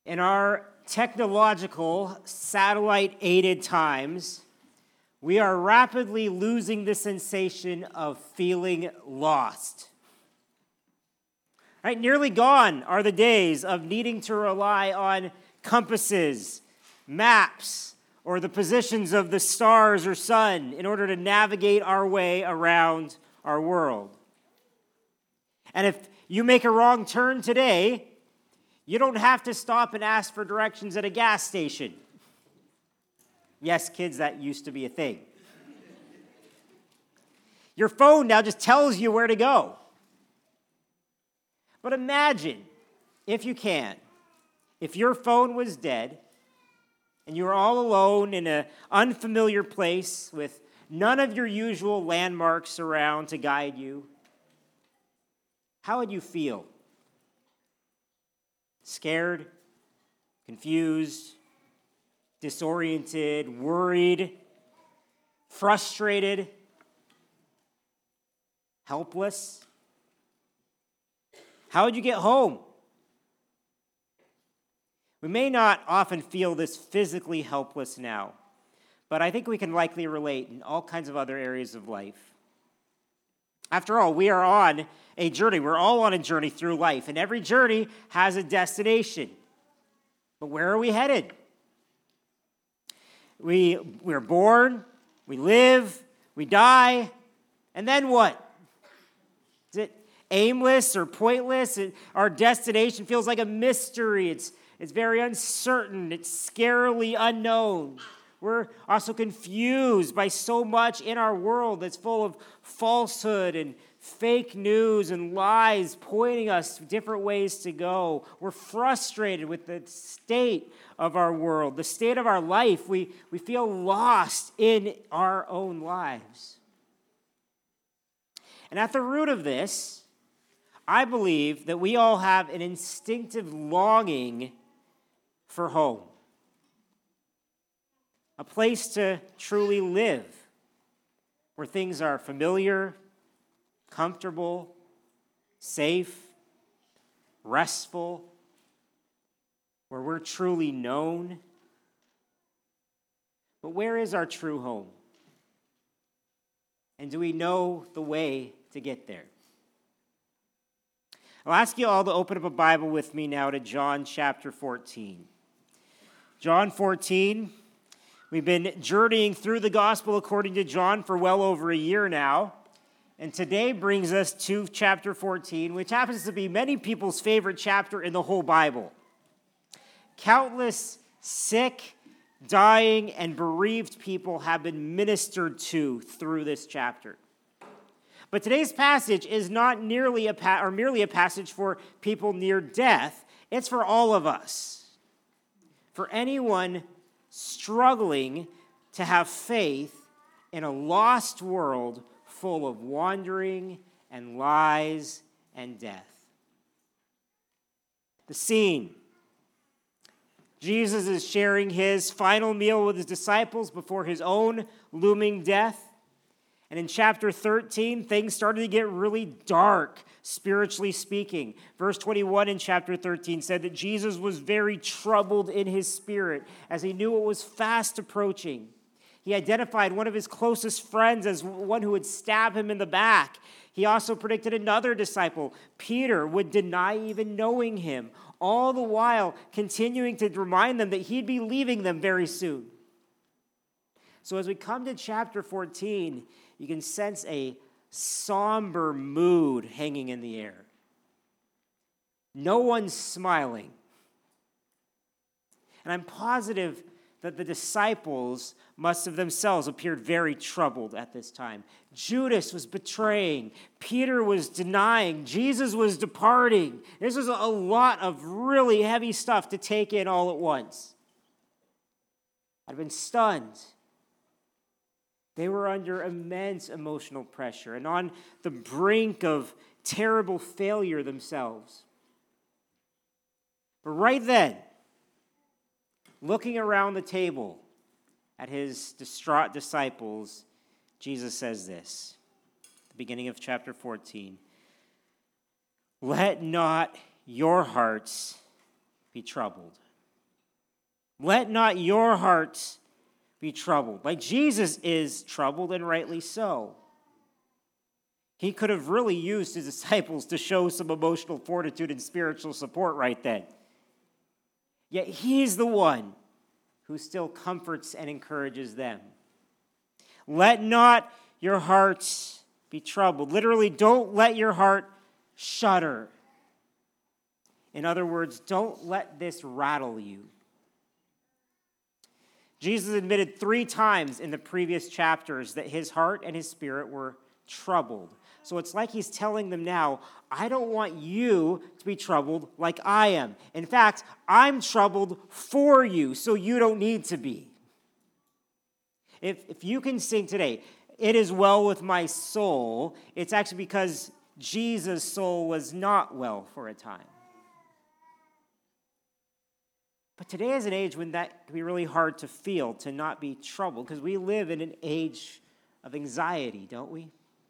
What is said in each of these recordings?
In our technological, satellite-aided times, we are rapidly losing the sensation of feeling lost. Right? Nearly gone are the days of needing to rely on compasses, maps, or the positions of the stars or sun in order to navigate our way around our world. And if you make a wrong turn today, you don't have to stop and ask for directions at a gas station. Yes, kids, that used to be a thing. Your phone now just tells you where to go. But imagine, if you can, if your phone was dead and you were all alone in an unfamiliar place with none of your usual landmarks around to guide you, how would you feel? Scared, confused, disoriented, worried, frustrated, helpless? How would you get home? We may not often feel this physically helpless now, but I think we can likely relate in all kinds of other areas of life. After all, we are on a journey. We're all on a journey through life, and every journey has a destination. But where are we headed? We're born, we live, we die, and then what? Is it aimless or pointless? Our destination feels like a mystery. It's very uncertain. It's scarily unknown. We're also confused by so much in our world that's full of falsehood and fake news and lies pointing us different ways to go. We're frustrated with the state of our world, the state of our life. We feel lost in our own lives. And at the root of this, I believe that we all have an instinctive longing for home. A place to truly live, where things are familiar, comfortable, safe, restful, where we're truly known. But where is our true home? And do we know the way to get there? I'll ask you all to open up a Bible with me now to John chapter 14. John 14. We've been journeying through the gospel according to John for well over a year now. And today brings us to chapter 14, which happens to be many people's favorite chapter in the whole Bible. Countless sick, dying, and bereaved people have been ministered to through this chapter. But today's passage is not merely a passage for people near death. It's for all of us. For anyone struggling to have faith in a lost world full of wandering and lies and death. The scene. Jesus is sharing his final meal with his disciples before his own looming death. And in chapter 13, things started to get really dark, spiritually speaking. Verse 21 in chapter 13 said that Jesus was very troubled in his spirit as he knew it was fast approaching. He identified one of his closest friends as one who would stab him in the back. He also predicted another disciple, Peter, would deny even knowing him, all the while continuing to remind them that he'd be leaving them very soon. So as we come to chapter 14, you can sense a somber mood hanging in the air. No one's smiling. And I'm positive that the disciples must have themselves appeared very troubled at this time. Judas was betraying. Peter was denying. Jesus was departing. This was a lot of really heavy stuff to take in all at once. I'd been stunned. They were under immense emotional pressure and on the brink of terrible failure themselves. But right then, looking around the table at his distraught disciples, Jesus says this, the beginning of chapter 14. Let not your hearts be troubled. Let not your hearts be troubled. Like Jesus is troubled, and rightly so. He could have really used his disciples to show some emotional fortitude and spiritual support right then. Yet he's the one who still comforts and encourages them. Let not your hearts be troubled. Literally, don't let your heart shudder. In other words, don't let this rattle you. Jesus admitted 3 times in the previous chapters that his heart and his spirit were troubled. So it's like he's telling them now, I don't want you to be troubled like I am. In fact, I'm troubled for you, so you don't need to be. If you can sing today, it is well with my soul, it's actually because Jesus' soul was not well for a time. But today is an age when that can be really hard to feel, to not be troubled, because we live in an age of anxiety, don't we?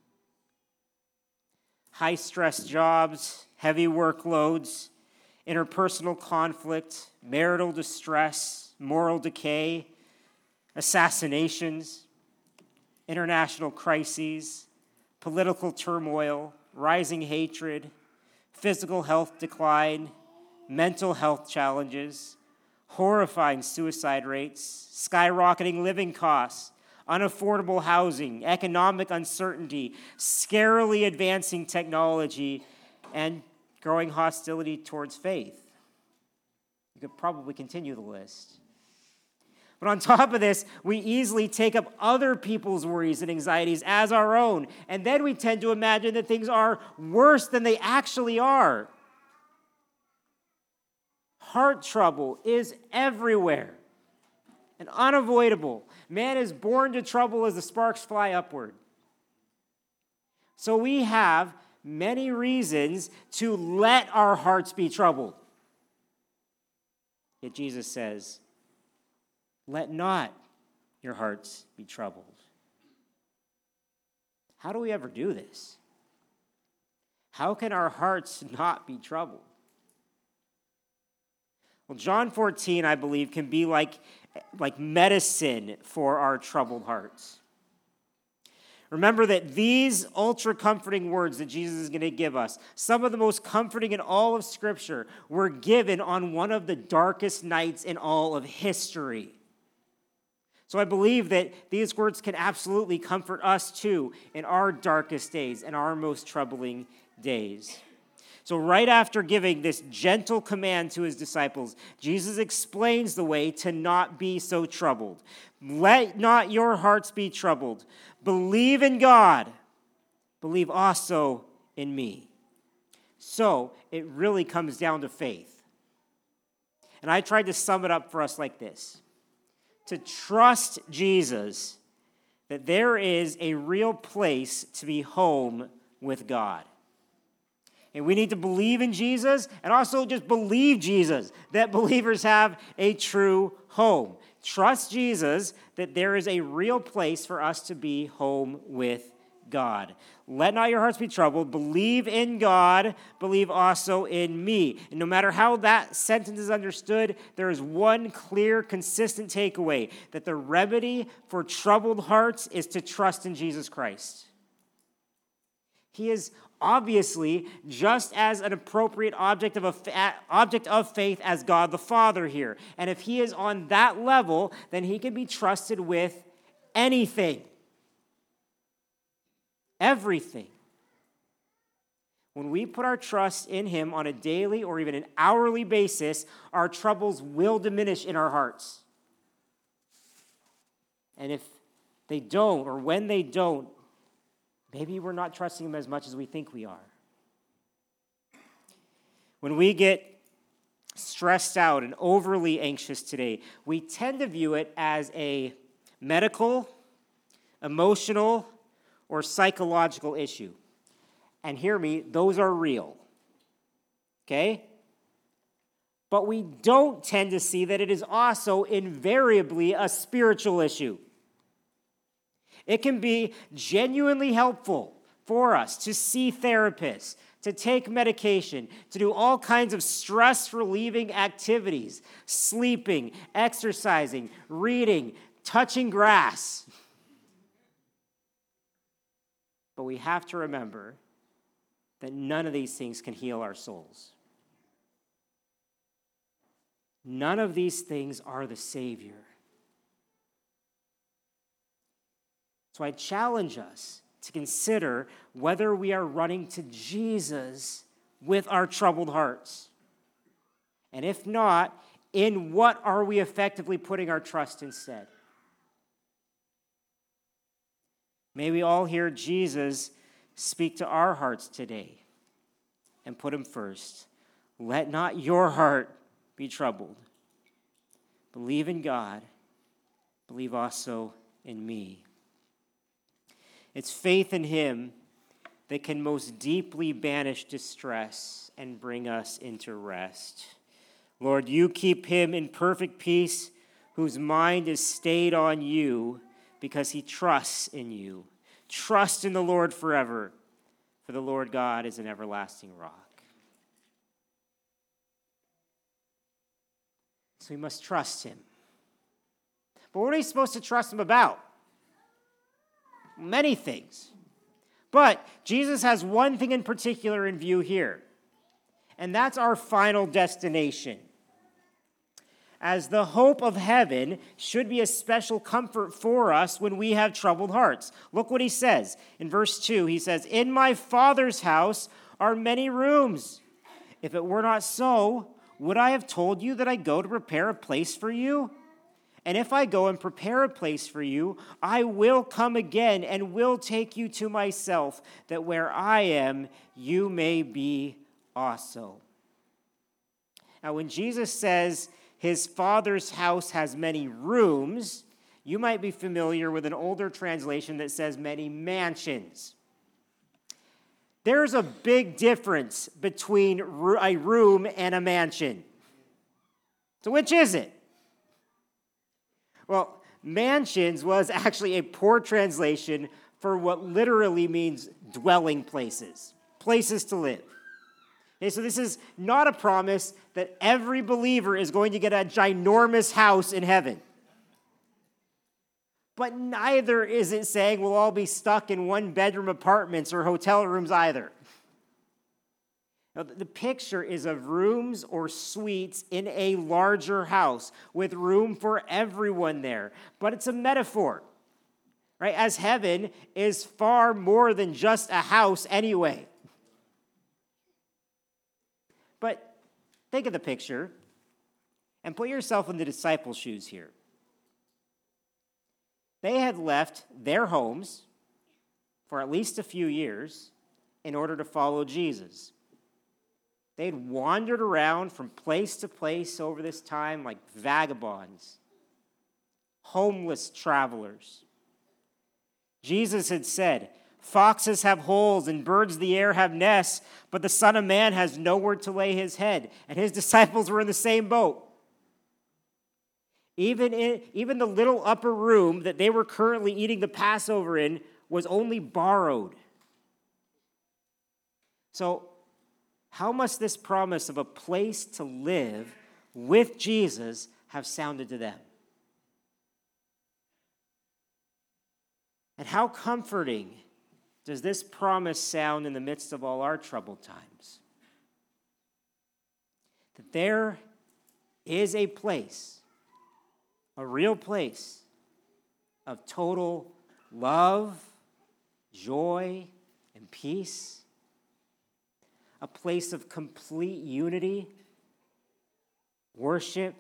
High-stress jobs, heavy workloads, interpersonal conflict, marital distress, moral decay, assassinations, international crises, political turmoil, rising hatred, physical health decline, mental health challenges, horrifying suicide rates, skyrocketing living costs, unaffordable housing, economic uncertainty, scarily advancing technology, and growing hostility towards faith. You could probably continue the list. But on top of this, we easily take up other people's worries and anxieties as our own, and then we tend to imagine that things are worse than they actually are. Heart trouble is everywhere and unavoidable. Man is born to trouble as the sparks fly upward. So we have many reasons to let our hearts be troubled. Yet Jesus says, let not your hearts be troubled. How do we ever do this? How can our hearts not be troubled? Well, John 14, I believe, can be like medicine for our troubled hearts. Remember that these ultra-comforting words that Jesus is going to give us, some of the most comforting in all of Scripture, were given on one of the darkest nights in all of history. So I believe that these words can absolutely comfort us too in our darkest days and our most troubling days. So right after giving this gentle command to his disciples, Jesus explains the way to not be so troubled. Let not your hearts be troubled. Believe in God. Believe also in me. So it really comes down to faith. And I tried to sum it up for us like this. To trust Jesus, that there is a real place to be home with God. And we need to believe in Jesus and also just believe Jesus, that believers have a true home. Trust Jesus that there is a real place for us to be home with God. Let not your hearts be troubled. Believe in God. Believe also in me. And no matter how that sentence is understood, there is one clear, consistent takeaway, that the remedy for troubled hearts is to trust in Jesus Christ. He is obviously just as an appropriate object of faith as God the Father here. And if he is on that level, then he can be trusted with anything. Everything. When we put our trust in him on a daily or even an hourly basis, our troubles will diminish in our hearts. And if they don't, or when they don't, maybe we're not trusting him as much as we think we are. When we get stressed out and overly anxious today, we tend to view it as a medical, emotional, or psychological issue. And hear me, those are real. Okay? But we don't tend to see that it is also invariably a spiritual issue. It can be genuinely helpful for us to see therapists, to take medication, to do all kinds of stress-relieving activities, sleeping, exercising, reading, touching grass. But we have to remember that none of these things can heal our souls. None of these things are the Savior. So I challenge us to consider whether we are running to Jesus with our troubled hearts. And if not, in what are we effectively putting our trust instead? May we all hear Jesus speak to our hearts today and put him first. Let not your heart be troubled. Believe in God. Believe also in me. It's faith in him that can most deeply banish distress and bring us into rest. Lord, you keep him in perfect peace whose mind is stayed on you because he trusts in you. Trust in the Lord forever, for the Lord God is an everlasting rock. So we must trust him. But what are we supposed to trust him about? Many things. But Jesus has one thing in particular in view here, and that's our final destination. As the hope of heaven should be a special comfort for us when we have troubled hearts. Look what he says. In verse 2, he says, "In my Father's house are many rooms. If it were not so, would I have told you that I go to prepare a place for you? And if I go and prepare a place for you, I will come again and will take you to myself, that where I am, you may be also." Now, when Jesus says his Father's house has many rooms, you might be familiar with an older translation that says many mansions. There's a big difference between a room and a mansion. So which is it? Well, mansions was actually a poor translation for what literally means dwelling places, places to live. Okay, so this is not a promise that every believer is going to get a ginormous house in heaven. But neither is it saying we'll all be stuck in one-bedroom apartments or hotel rooms either. Now, the picture is of rooms or suites in a larger house with room for everyone there. But it's a metaphor, right? As heaven is far more than just a house anyway. But think of the picture and put yourself in the disciples' shoes here. They had left their homes for at least a few years in order to follow Jesus. They'd wandered around from place to place over this time like vagabonds, homeless travelers. Jesus had said, "Foxes have holes and birds of the air have nests, but the Son of Man has nowhere to lay his head." And his disciples were in the same boat. Even the little upper room that they were currently eating the Passover in was only borrowed. So, how must this promise of a place to live with Jesus have sounded to them? And how comforting does this promise sound in the midst of all our troubled times? That there is a place, a real place of total love, joy, and peace. A place of complete unity, worship,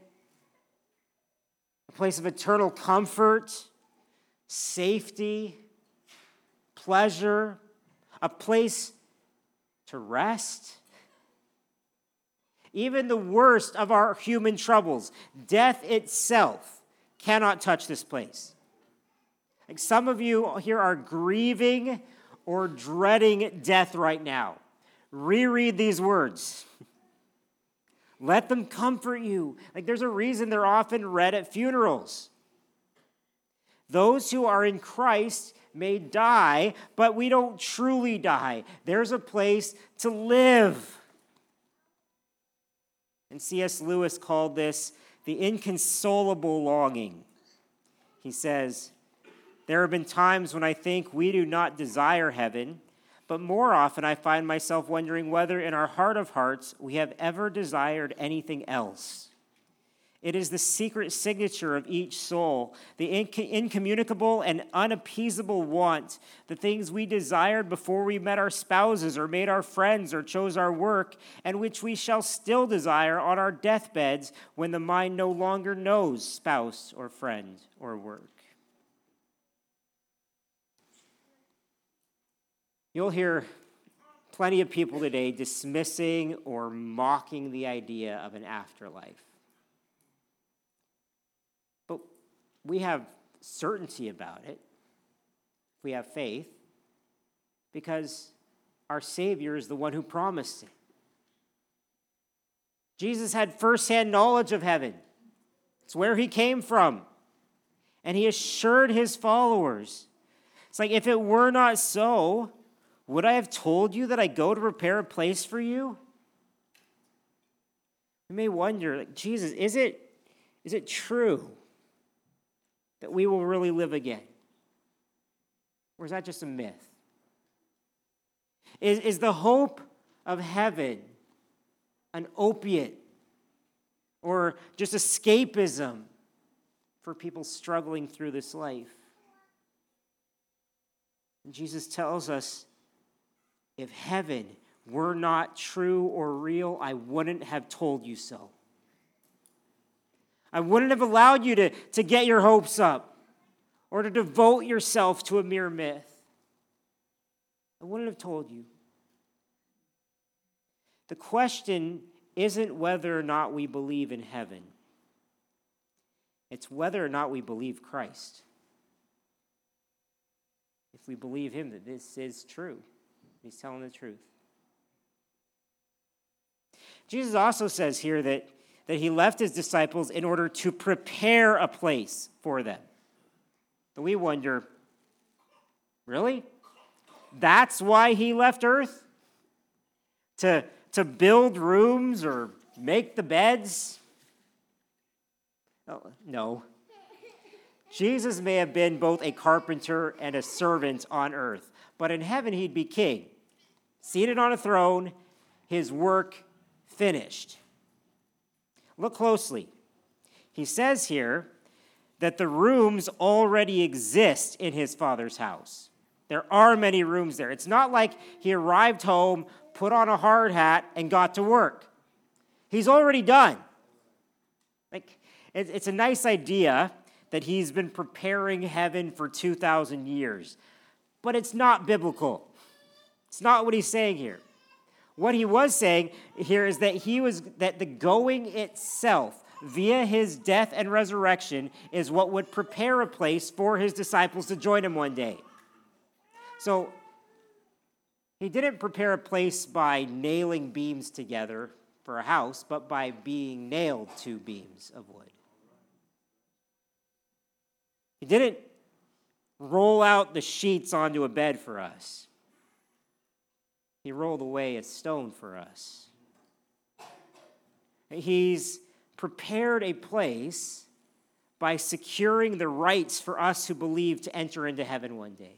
a place of eternal comfort, safety, pleasure, a place to rest. Even the worst of our human troubles, death itself, cannot touch this place. Like some of you here are grieving or dreading death right now. Reread these words. Let them comfort you. Like there's a reason they're often read at funerals. Those who are in Christ may die, but we don't truly die. There's a place to live. And C.S. Lewis called this the inconsolable longing. He says, there have been times when I think we do not desire heaven, but more often I find myself wondering whether in our heart of hearts we have ever desired anything else. It is the secret signature of each soul, the incommunicable and unappeasable want, the things we desired before we met our spouses or made our friends or chose our work, and which we shall still desire on our deathbeds when the mind no longer knows spouse or friend or work. You'll hear plenty of people today dismissing or mocking the idea of an afterlife. But we have certainty about it. We have faith because our Savior is the one who promised it. Jesus had firsthand knowledge of heaven. It's where he came from. And he assured his followers. It's like, if it were not so, would I have told you that I go to prepare a place for you? You may wonder, like, Jesus, is it true that we will really live again? Or is that just a myth? Is the hope of heaven an opiate or just escapism for people struggling through this life? And Jesus tells us, if heaven were not true or real, I wouldn't have told you so. I wouldn't have allowed you to get your hopes up or to devote yourself to a mere myth. I wouldn't have told you. The question isn't whether or not we believe in heaven. It's whether or not we believe Christ. If we believe him that this is true. He's telling the truth. Jesus also says here that he left his disciples in order to prepare a place for them. And we wonder, really? That's why he left earth? To build rooms or make the beds? Oh, no. Jesus may have been both a carpenter and a servant on earth, but in heaven he'd be king, seated on a throne, his work finished. Look closely. He says here that the rooms already exist in his Father's house. There are many rooms there. It's not like he arrived home, put on a hard hat, and got to work. He's already done. Like, it's a nice idea that he's been preparing heaven for 2,000 years, but it's not biblical. It's not what he's saying here. What he was saying here is that the going itself via his death and resurrection is what would prepare a place for his disciples to join him one day. So he didn't prepare a place by nailing beams together for a house, but by being nailed to beams of wood. He didn't roll out the sheets onto a bed for us. He rolled away a stone for us. He's prepared a place by securing the rights for us who believe to enter into heaven one day.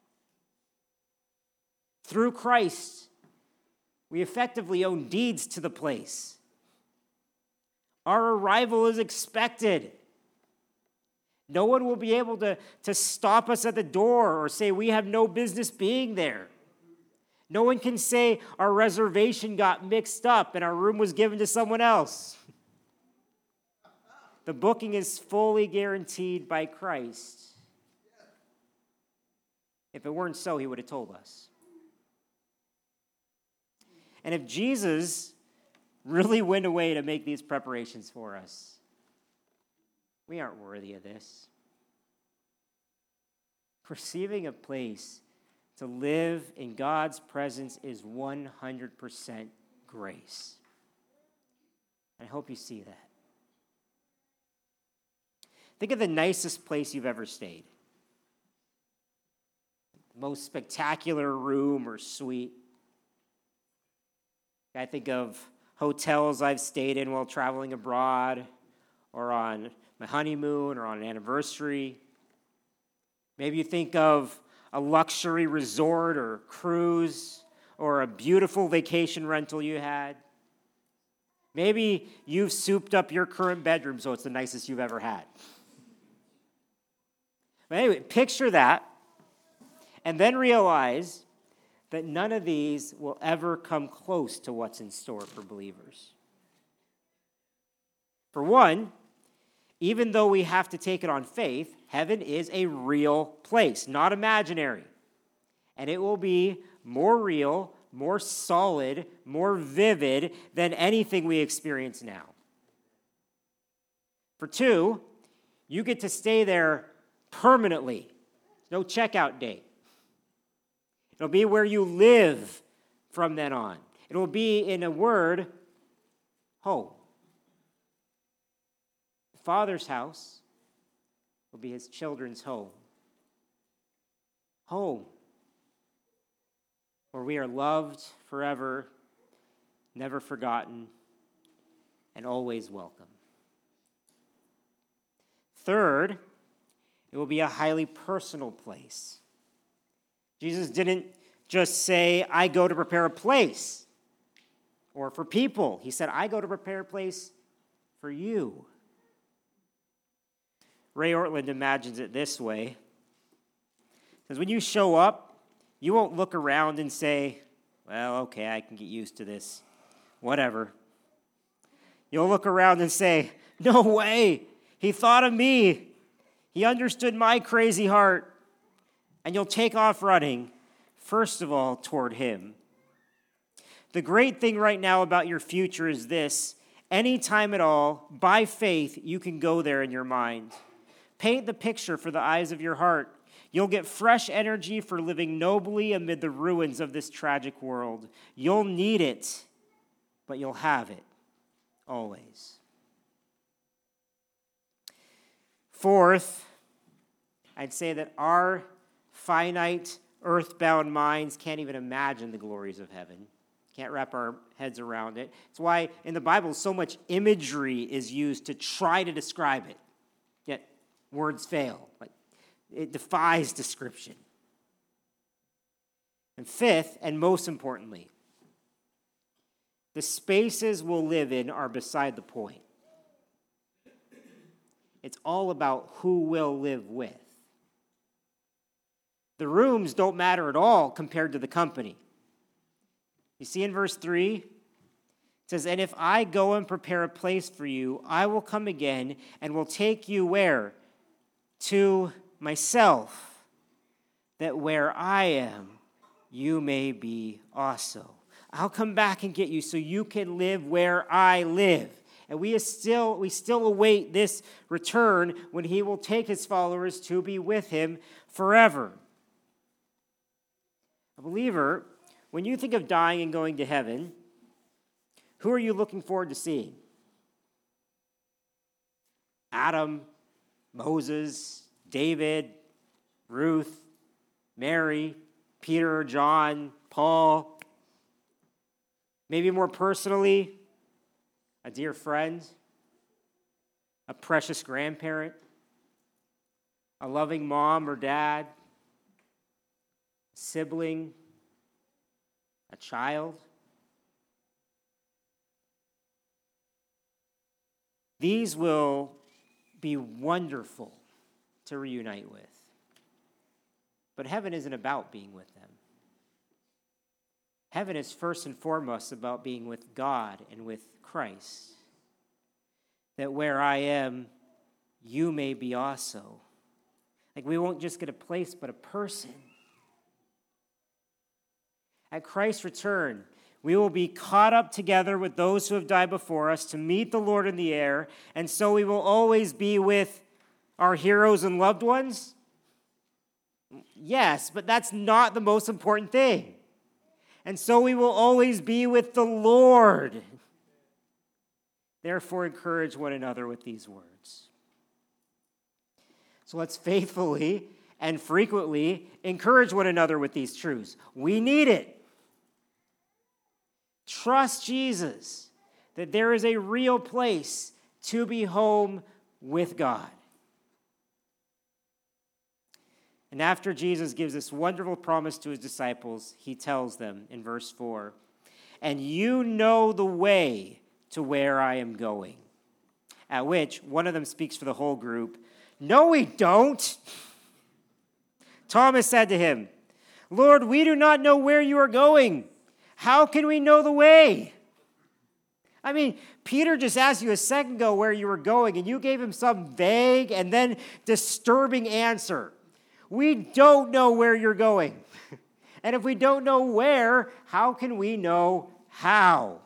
Through Christ, we effectively own deeds to the place. Our arrival is expected. No one will be able to stop us at the door or say we have no business being there. No one can say our reservation got mixed up and our room was given to someone else. The booking is fully guaranteed by Christ. If it weren't so, he would have told us. And if Jesus really went away to make these preparations for us, we aren't worthy of this. Receiving a place to live in God's presence is 100% grace. I hope you see that. Think of the nicest place you've ever stayed. most spectacular room or suite. I think of hotels I've stayed in while traveling abroad, or on my honeymoon, or on an anniversary. Maybe you think of a luxury resort or cruise, or a beautiful vacation rental you had. Maybe you've souped up your current bedroom so it's the nicest you've ever had. But anyway, picture that, and then realize that none of these will ever come close to what's in store for believers. For one, even though we have to take it on faith, heaven is a real place, not imaginary. And it will be more real, more solid, more vivid than anything we experience now. For two, you get to stay there permanently. No checkout date. It'll be where you live from then on. It'll be, in a word, home. The Father's house will be his children's home. Home, where we are loved forever, never forgotten, and always welcome. Third, it will be a highly personal place. Jesus didn't just say, I go to prepare a place, or for people. He said, I go to prepare a place for you. Ray Ortland imagines it this way. Because when you show up, you won't look around and say, well, okay, I can get used to this. Whatever. You'll look around and say, no way, he thought of me. He understood my crazy heart. And you'll take off running, first of all, toward him. The great thing right now about your future is this. Anytime at all, by faith, you can go there in your mind. Paint the picture for the eyes of your heart. You'll get fresh energy for living nobly amid the ruins of this tragic world. You'll need it, but you'll have it always. Fourth, I'd say that our finite, earthbound minds can't even imagine the glories of heaven. Can't wrap our heads around it. It's why in the Bible so much imagery is used to try to describe it. Yet words fail. It defies description. And fifth, and most importantly, the spaces we'll live in are beside the point. It's all about who we'll live with. The rooms don't matter at all compared to the company. You see in verse 3, it says, and if I go and prepare a place for you, I will come again and will take you where? To myself, that where I am, you may be also. I'll come back and get you so you can live where I live. And we still await this return when he will take his followers to be with him forever. A believer, when you think of dying and going to heaven, who are you looking forward to seeing? Adam, Moses, David, Ruth, Mary, Peter, John, Paul. Maybe more personally, a dear friend, a precious grandparent, a loving mom or dad, sibling, a child. These will be wonderful to reunite with. But heaven isn't about being with them. Heaven is first and foremost about being with God and with Christ. That where I am, you may be also. Like we won't just get a place, but a person. At Christ's return, we will be caught up together with those who have died before us to meet the Lord in the air, and so we will always be with our heroes and loved ones? Yes, but that's not the most important thing. And so we will always be with the Lord. Therefore, encourage one another with these words. So let's faithfully and frequently encourage one another with these truths. We need it. Trust Jesus, that there is a real place to be home with God. And after Jesus gives this wonderful promise to his disciples, he tells them in verse 4, "And you know the way to where I am going." At which one of them speaks for the whole group, "No, we don't." Thomas said to him, "Lord, we do not know where you are going. How can we know the way?" I mean, Peter just asked you a second ago where you were going, and you gave him some vague and then disturbing answer. We don't know where you're going. And if we don't know where, how can we know how?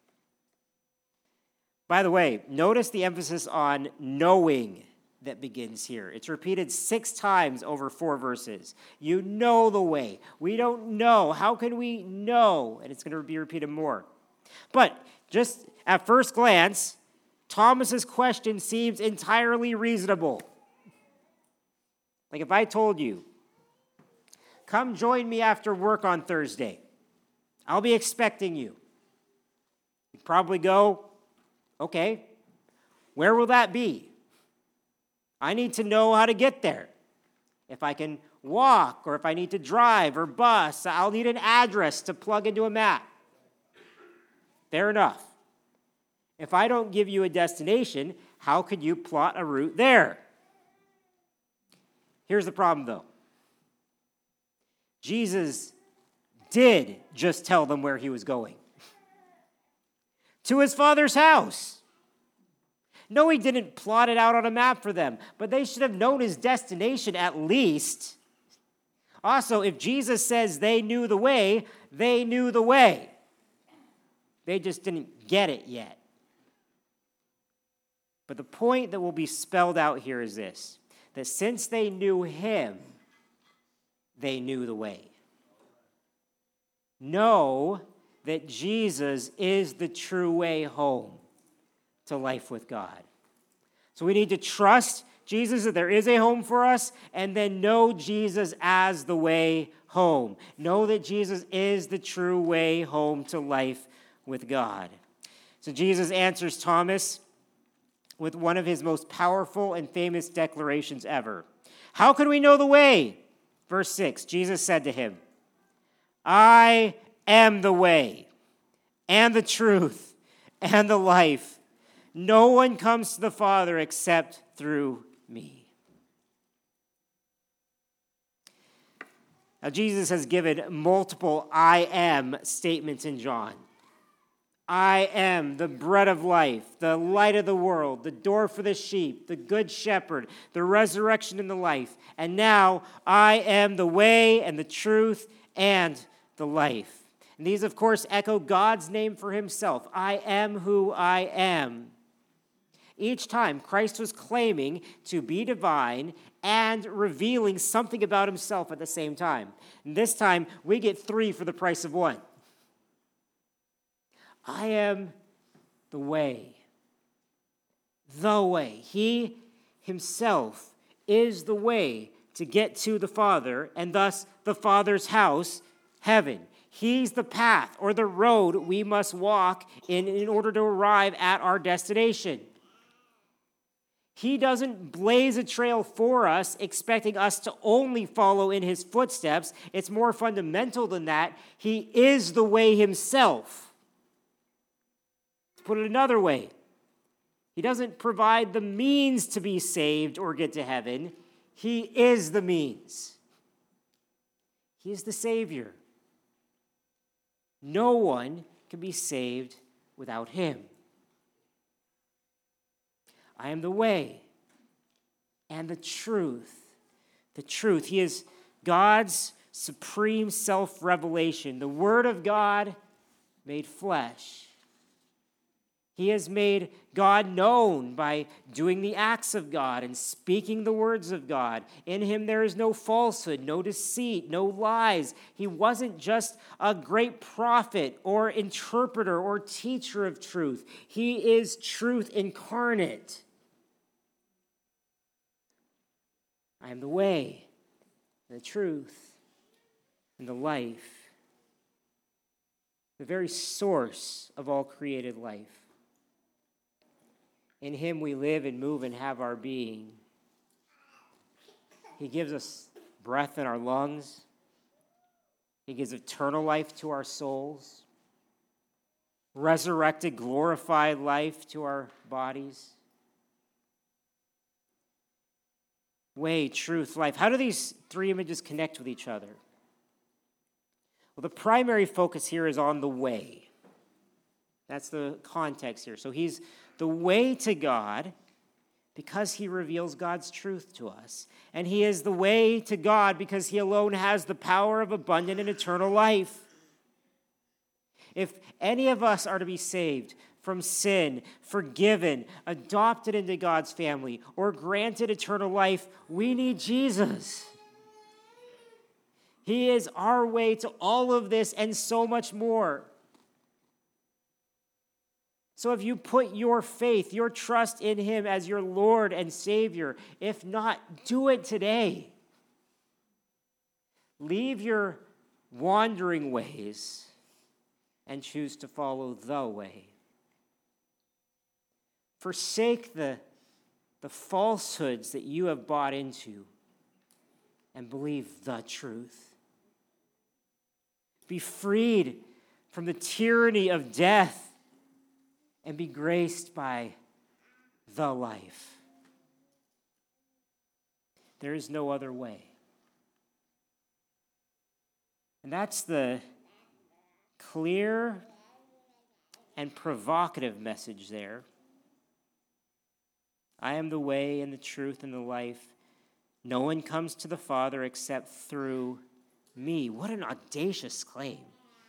By the way, notice the emphasis on knowing that begins here. It's repeated 6 times over 4 verses. You know the way. We don't know. How can we know? And it's going to be repeated more. But just at first glance, Thomas's question seems entirely reasonable. Like if I told you, "Come join me after work on Thursday. I'll be expecting you." You'd probably go, "Okay, where will that be? I need to know how to get there. If I can walk or if I need to drive or bus, I'll need an address to plug into a map." Fair enough. If I don't give you a destination, how could you plot a route there? Here's the problem, though. Jesus did just tell them where he was going. To his Father's house. No, he didn't plot it out on a map for them, but they should have known his destination at least. Also, if Jesus says they knew the way, they knew the way. They just didn't get it yet. But the point that will be spelled out here is this, that since they knew him, they knew the way. Know that Jesus is the true way home to life with God. So we need to trust Jesus that there is a home for us, and then know Jesus as the way home. Know that Jesus is the true way home to life with God. So Jesus answers Thomas with one of his most powerful and famous declarations ever. How can we know the way? Verse 6, Jesus said to him, "I am the way and the truth and the life. No one comes to the Father except through me." Now, Jesus has given multiple "I am" statements in John. I am the bread of life, the light of the world, the door for the sheep, the good shepherd, the resurrection and the life. And now I am the way and the truth and the life. And these, of course, echo God's name for himself. I am who I am. Each time, Christ was claiming to be divine and revealing something about himself at the same time. And this time, we get 3 for the price of 1. I am the way. The way. He himself is the way to get to the Father, and thus the Father's house, heaven. He's the path or the road we must walk in order to arrive at our destination. He doesn't blaze a trail for us, expecting us to only follow in his footsteps. It's more fundamental than that. He is the way himself. To put it another way, he doesn't provide the means to be saved or get to heaven. He is the means. He is the Savior. No one can be saved without him. I am the way and the truth. The truth. He is God's supreme self-revelation, the Word of God made flesh. He has made God known by doing the acts of God and speaking the words of God. In him there is no falsehood, no deceit, no lies. He wasn't just a great prophet or interpreter or teacher of truth. He is truth incarnate. I am the way the truth, and the life, the very source of all created life. In him we live and move and have our being. He gives us breath in our lungs. He gives eternal life to our souls, resurrected, glorified life to our bodies. Way, truth, life. How do these three images connect with each other? Well, the primary focus here is on the way. That's the context here. So he's the way to God because he reveals God's truth to us. And he is the way to God because he alone has the power of abundant and eternal life. If any of us are to be saved from sin, forgiven, adopted into God's family, or granted eternal life, we need Jesus. He is our way to all of this and so much more. So if you put your faith, your trust in him as your Lord and Savior, if not, do it today. Leave your wandering ways and choose to follow the way. Forsake the falsehoods that you have bought into and believe the truth. Be freed from the tyranny of death and be graced by the life. There is no other way. And that's the clear and provocative message there. I am the way and the truth and the life. No one comes to the Father except through me. What an audacious claim.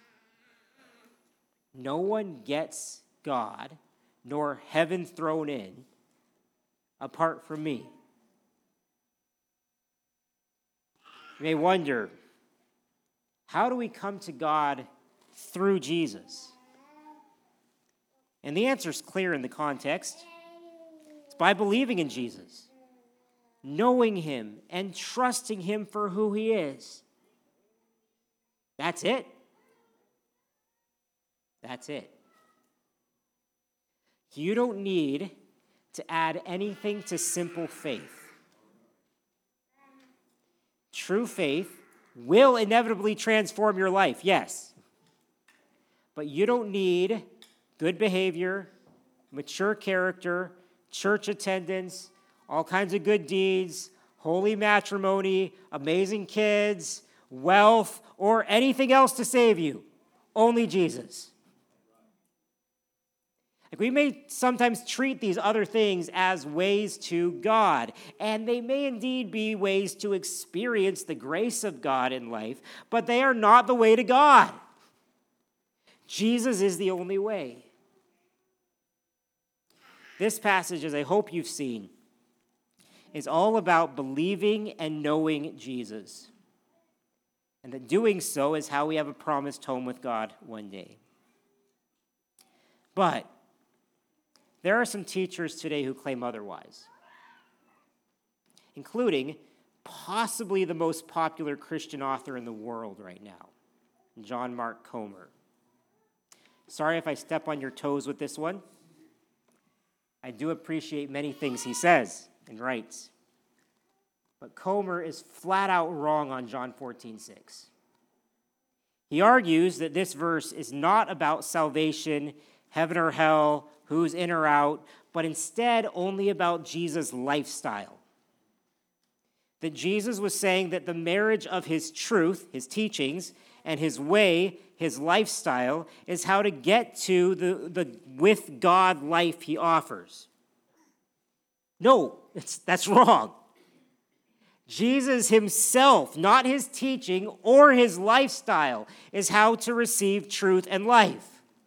No one gets God, nor heaven thrown in, apart from me. You may wonder, how do we come to God through Jesus? And the answer is clear in the context. It's by believing in Jesus, knowing him, and trusting him for who he is. That's it. That's it. You don't need to add anything to simple faith. True faith will inevitably transform your life, yes. But you don't need good behavior, mature character, church attendance, all kinds of good deeds, holy matrimony, amazing kids, wealth, or anything else to save you. Only Jesus. Like, we may sometimes treat these other things as ways to God, and they may indeed be ways to experience the grace of God in life, but they are not the way to God. Jesus is the only way. This passage, as I hope you've seen, is all about believing and knowing Jesus, and that doing so is how we have a promised home with God one day. But there are some teachers today who claim otherwise, including possibly the most popular Christian author in the world right now, John Mark Comer. Sorry if I step on your toes with this one. I do appreciate many things he says and writes. But Comer is flat out wrong on John 14:6. He argues that this verse is not about salvation, heaven or hell, who's in or out, but instead only about Jesus' lifestyle. That Jesus was saying that the marriage of his truth, his teachings, and his way, his lifestyle, is how to get to the with God life he offers. No, that's wrong. Jesus himself, not his teaching or his lifestyle, is how to receive truth and life.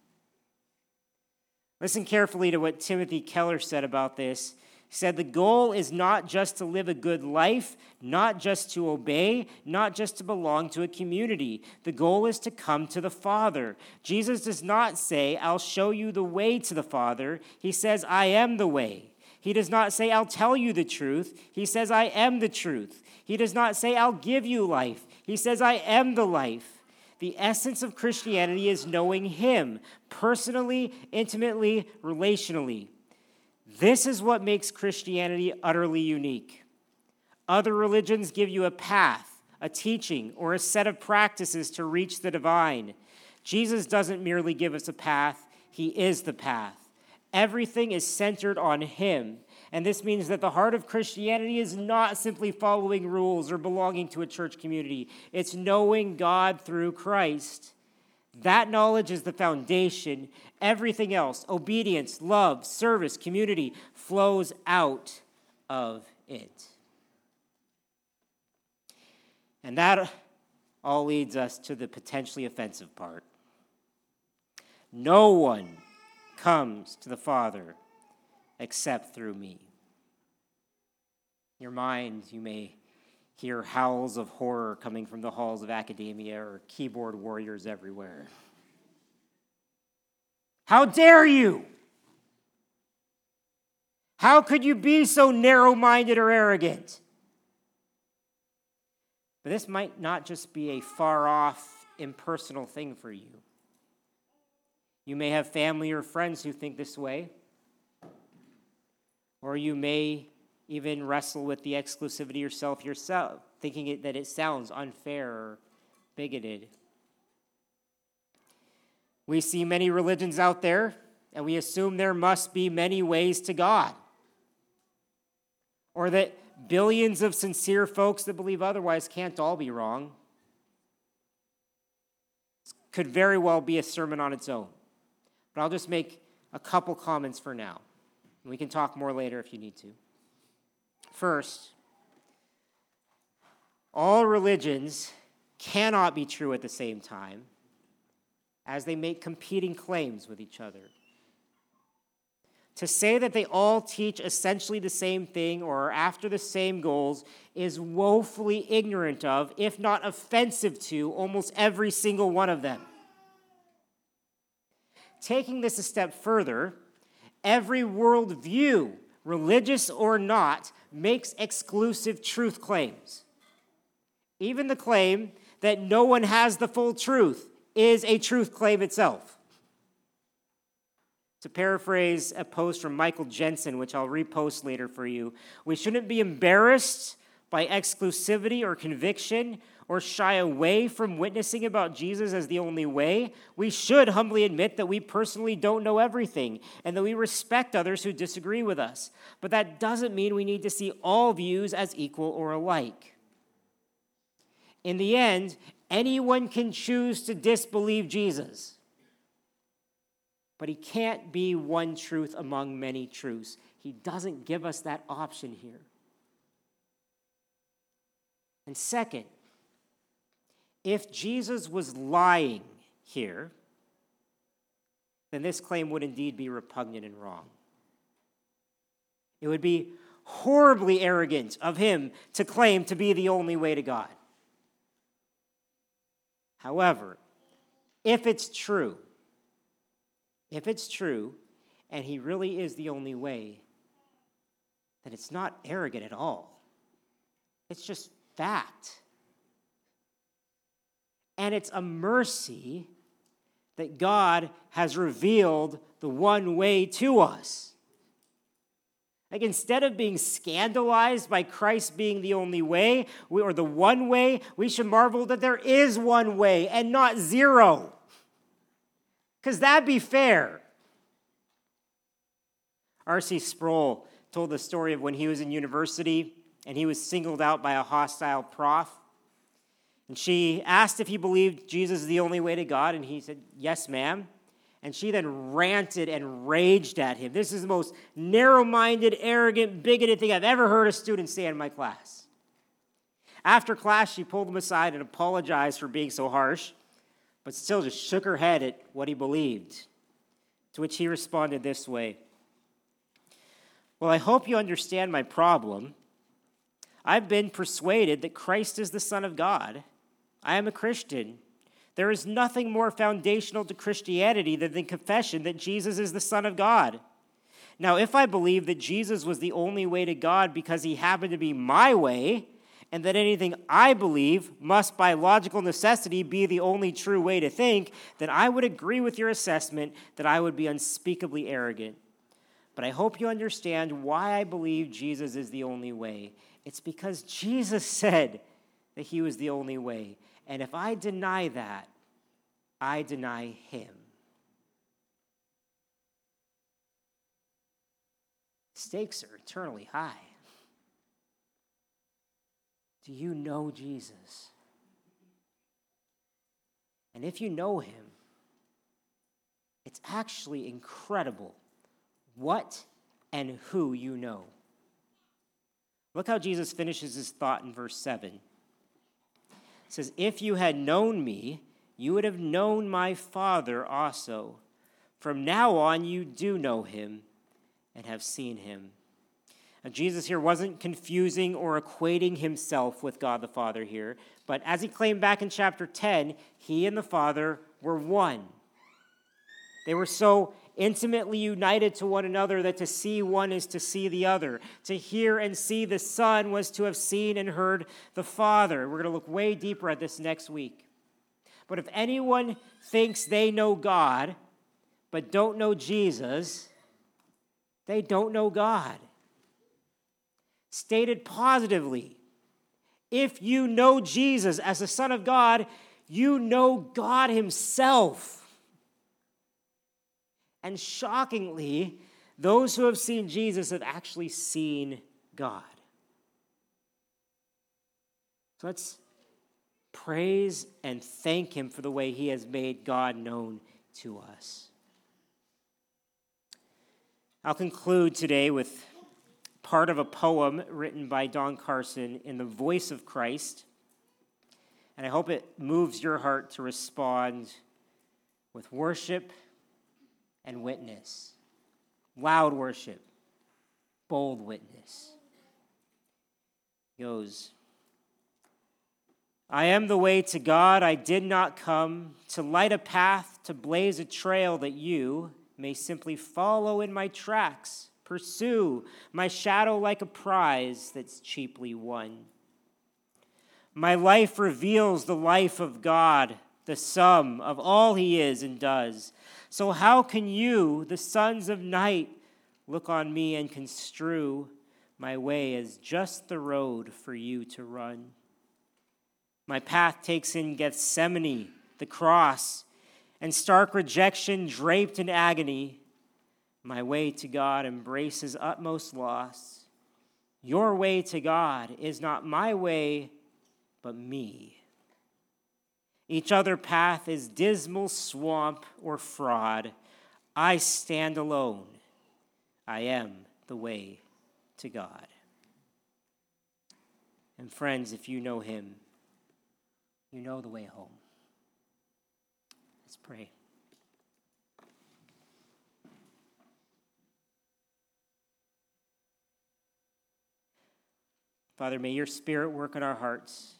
Listen carefully to what Timothy Keller said about this. He said, the goal is not just to live a good life, not just to obey, not just to belong to a community. The goal is to come to the Father. Jesus does not say, I'll show you the way to the Father. He says, I am the way. He does not say, I'll tell you the truth. He says, I am the truth. He does not say, I'll give you life. He says, I am the life. The essence of Christianity is knowing him personally, intimately, relationally. This is what makes Christianity utterly unique. Other religions give you a path, a teaching, or a set of practices to reach the divine. Jesus doesn't merely give us a path, he is the path. Everything is centered on him. And this means that the heart of Christianity is not simply following rules or belonging to a church community. It's knowing God through Christ. That knowledge is the foundation. Everything else, obedience, love, service, community, flows out of it. And that all leads us to the potentially offensive part. No one comes to the Father except through me. In your mind, you may hear howls of horror coming from the halls of academia or keyboard warriors everywhere. How dare you? How could you be so narrow-minded or arrogant? But this might not just be a far-off, impersonal thing for you. You may have family or friends who think this way, or you may even wrestle with the exclusivity yourself, thinking that it sounds unfair or bigoted. We see many religions out there, and we assume there must be many ways to God, or that billions of sincere folks that believe otherwise can't all be wrong. This could very well be a sermon on its own. But I'll just make a couple comments for now. We can talk more later if you need to. First, all religions cannot be true at the same time as they make competing claims with each other. To say that they all teach essentially the same thing or are after the same goals is woefully ignorant of, if not offensive to, almost every single one of them. Taking this a step further, every worldview, religious or not, makes exclusive truth claims. Even the claim that no one has the full truth is a truth claim itself. To paraphrase a post from Michael Jensen, which I'll repost later for you, we shouldn't be embarrassed by exclusivity or conviction or shy away from witnessing about Jesus as the only way. We should humbly admit that we personally don't know everything and that we respect others who disagree with us. But that doesn't mean we need to see all views as equal or alike. In the end, anyone can choose to disbelieve Jesus. But he can't be one truth among many truths. He doesn't give us that option here. And second, if Jesus was lying here, then this claim would indeed be repugnant and wrong. It would be horribly arrogant of him to claim to be the only way to God. However, if it's true, and he really is the only way, then it's not arrogant at all. It's just fact. And it's a mercy that God has revealed the one way to us. Like, instead of being scandalized by Christ being the only way, or the one way, we should marvel that there is one way and not zero. Because that'd be fair. R.C. Sproul told the story of when he was in university and he was singled out by a hostile prof. And she asked if he believed Jesus is the only way to God, and he said, yes, ma'am. And she then ranted and raged at him. This is the most narrow-minded, arrogant, bigoted thing I've ever heard a student say in my class. After class, she pulled him aside and apologized for being so harsh, but still just shook her head at what he believed, to which he responded this way. Well, I hope you understand my problem. I've been persuaded that Christ is the Son of God. I am a Christian. There is nothing more foundational to Christianity than the confession that Jesus is the Son of God. Now, if I believe that Jesus was the only way to God because he happened to be my way, and that anything I believe must by logical necessity be the only true way to think, then I would agree with your assessment that I would be unspeakably arrogant. But I hope you understand why I believe Jesus is the only way. It's because Jesus said that he was the only way. And if I deny that, I deny him. Stakes are eternally high. Do you know Jesus? And if you know him, it's actually incredible what and who you know. Look how Jesus finishes his thought in verse 7. It says, "If you had known me, you would have known my Father also. From now on, you do know him and have seen him." Now, Jesus here wasn't confusing or equating himself with God the Father here, but as he claimed back in chapter 10, he and the Father were one. They were so intimately united to one another that to see one is to see the other. To hear and see the Son was to have seen and heard the Father. We're going to look way deeper at this next week. But if anyone thinks they know God but don't know Jesus, they don't know God. Stated positively, if you know Jesus as the Son of God, you know God himself. And shockingly, those who have seen Jesus have actually seen God. So let's praise and thank him for the way he has made God known to us. I'll conclude today with part of a poem written by Don Carson in the voice of Christ. And I hope it moves your heart to respond with worship and witness. Loud worship, bold witness. It goes, "I am the way to God. I did not come to light a path, to blaze a trail that you may simply follow in my tracks. Pursue my shadow like a prize that's cheaply won. My life reveals the life of God, the sum of all he is and does. So how can you, the sons of night, look on me and construe my way as just the road for you to run? My path takes in Gethsemane, the cross, and stark rejection draped in agony. My way to God embraces utmost loss. Your way to God is not my way, but me. Each other path is dismal swamp or fraud. I stand alone. I am the way to God." And friends, if you know him, you know the way home. Let's pray. Father, may your Spirit work in our hearts.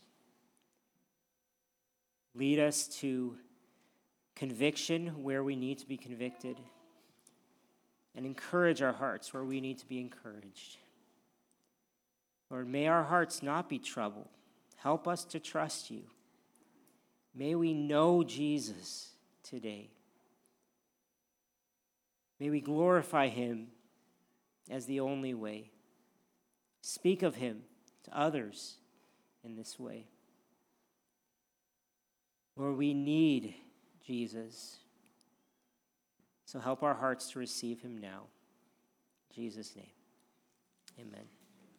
Lead us to conviction where we need to be convicted, and encourage our hearts where we need to be encouraged. Lord, may our hearts not be troubled. Help us to trust you. May we know Jesus today. May we glorify him as the only way. Speak of him to others in this way. Lord, we need Jesus. So help our hearts to receive him now. In Jesus' name.